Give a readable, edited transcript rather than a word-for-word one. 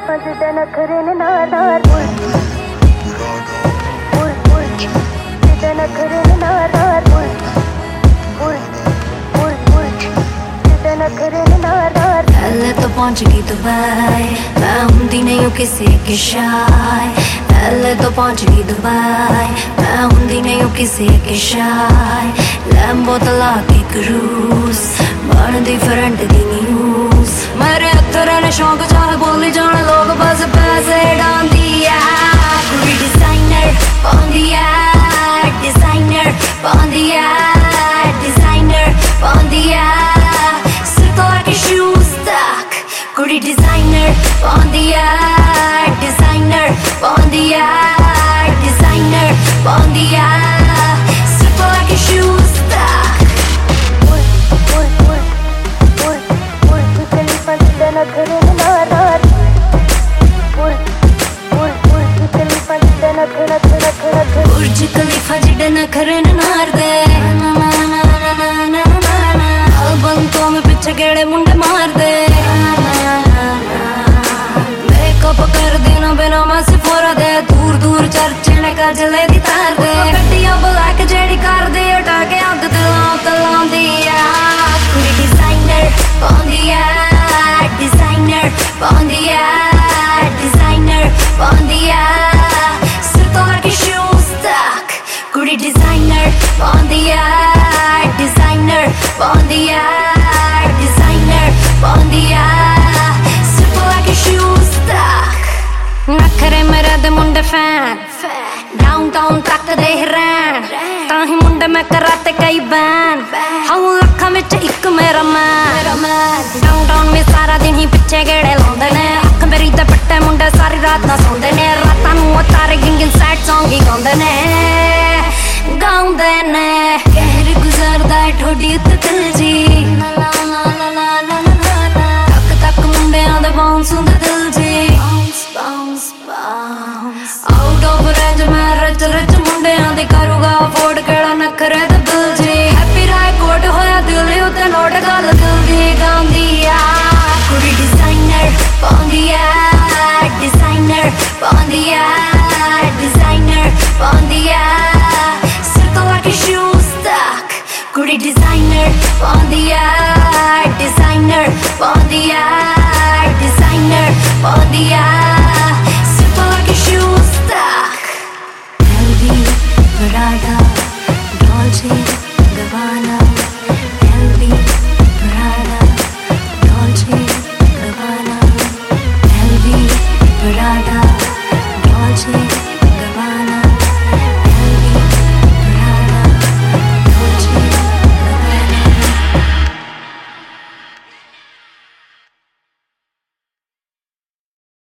ਜਿੱਦਾਂ ਨਖਰੇ ਨੇ ਨਾਰ ਜਿੱਦਾਂ ਨਖਰੇ ਨੇ ਨਾਰ ਜਿੱਦਾਂ ਨਖਰੇ ਨੇ ਨਾਰ पहले तो पहुंच गई दुबई, मैं हुंदी नहीं हूँ किसी की शाय। पहले तो पहुंच गई दुबई, मैं हुंदी नहीं हूँ किसी की शाय। लैम्बो तला के क्रूज बनदी फ्रंट दी न्यूज। मेरे अत्तर ने शौक चाह बोली जाने लोग बस पैसे डांदी है। कुड़ी डिजाइनर पांदी है, डिजाइनर पांदी है, डिजाइनर पांदी है। कुड़ी डिजाइनर पांदी है, डिजाइनर पांदी है, डिजाइनर पांदी है। सिर्फ like a shoes stack। खलीफा जिद्दां नखरे ने नार खलीफा जिद्दां नखरे बुर्ज खलीफा जिद्दां नखरे ने नार दे। बंतों में पीछे गेड़े मुंडे मार दे। मेकअप कर देना बिना मैं सिफोरा दे। दूर दूर चर्चे ने कजले दी तार दे। गड्डियां ब्लैक जेड़ी कर दे उठा के अग तलांदी है। कुड़ी डिजाइनर पांदी है, डिजाइनर पांदी है, डिजाइनर पांदी है। सिर तो लगे शूज तक। कुड़ी डिजाइनर पांदी है, डिजाइनर पांदी है, डिजाइनर पांदी है। सिर तो लगे शूज तक। नखरे मेरे दे मुंडे फैन डाउनटाउन तक दे रैन। ताही मुंडे मैं कराते कई बैन। हाउ लखां विच इक मेरा मैन। डाउनटाउन में सारा दिन ही पिछे गेड़े लाउंदे ने। अख मेरी ते पट्टे मुंडे सारी रात ना सौंदे ने। रातां नूं तारे गिंगिन सैड सॉन्ग ही गाउंदे ने कहर गुजरदा है ठोडी उत्ते दिल जी। तक तक मुंडियां दे बाउंस हुंदे दिल जी। आउट ऑफ रेंज मैं रच रच मुंडियां दी करूगा अफोर्ड केड़ा नखरे दे बिल जी। हैप्पी राय कोट होया दिल उत्ते नोट गल दिल दी गांदी आ। कुड़ी डिजाइनर पांदी है, डिजाइनर पांदी है, डिजाइनर पांदी है। कुड़ी डिजाइनर पांदी है, डिजाइनर पांदी है, डिजाइनर पांदी है। सिर्फ like a shoes stack। Healthy paratha Dolce